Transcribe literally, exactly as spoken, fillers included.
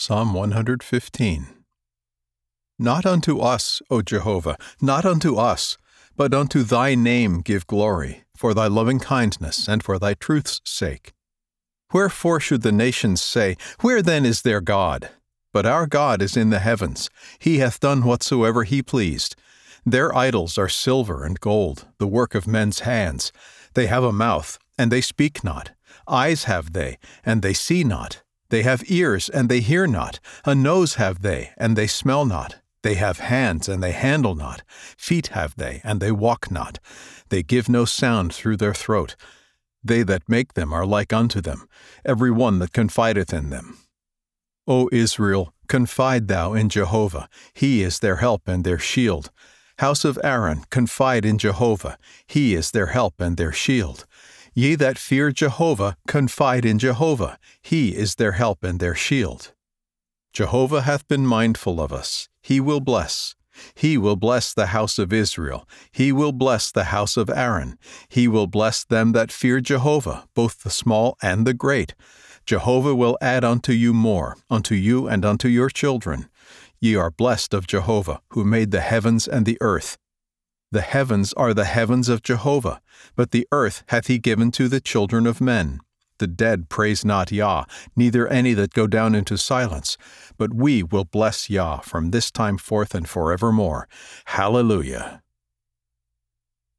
Psalm one hundred fifteen. Not unto us, O Jehovah, not unto us, but unto thy name give glory, for thy loving-kindness and for thy truth's sake. Wherefore should the nations say, Where then is their God? But our God is in the heavens. He hath done whatsoever he pleased. Their idols are silver and gold, the work of men's hands. They have a mouth, and they speak not. Eyes have they, and they see not. They have ears, and they hear not. A nose have they, and they smell not. They have hands, and they handle not. Feet have they, and they walk not. They give no sound through their throat. They that make them are like unto them, every one that confideth in them. O Israel, confide thou in Jehovah. He is their help and their shield. House of Aaron, confide in Jehovah. He is their help and their shield. Ye that fear Jehovah, confide in Jehovah. He is their help and their shield. Jehovah hath been mindful of us. He will bless. He will bless the house of Israel. He will bless the house of Aaron. He will bless them that fear Jehovah, both the small and the great. Jehovah will add unto you more, unto you and unto your children. Ye are blessed of Jehovah, who made the heavens and the earth. The heavens are the heavens of Jehovah, but the earth hath he given to the children of men. The dead praise not Yah, neither any that go down into silence. But we will bless Yah from this time forth and forevermore. Hallelujah.